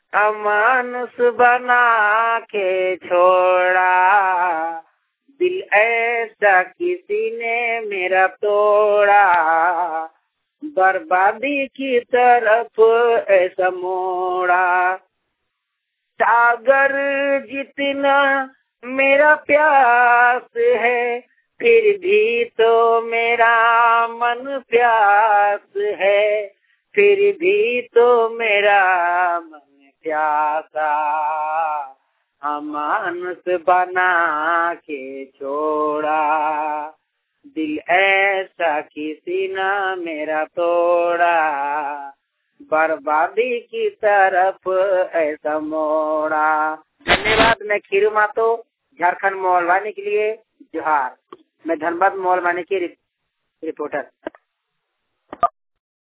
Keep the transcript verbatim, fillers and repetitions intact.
अमानुष बना के छोड़ा, दिल ऐसा किसी ने मेरा तोड़ा, बर्बादी की तरफ ऐसा मोड़ा। सागर जितना मेरा प्यास है, फिर भी तो मेरा मन प्यास है, फिर भी तो मेरा मन प्यासा। अमानुष बना के छोड़ा, दिल ऐसा किसी ना मेरा तोड़ा, बर्बादी की तरफ ऐसा मोड़ा। धन्यवाद। मैं खीरू मातो, झारखंड मोहलवानी के लिए जोहार। मैं धनबाद मोहलवानी की रिपोर्टर।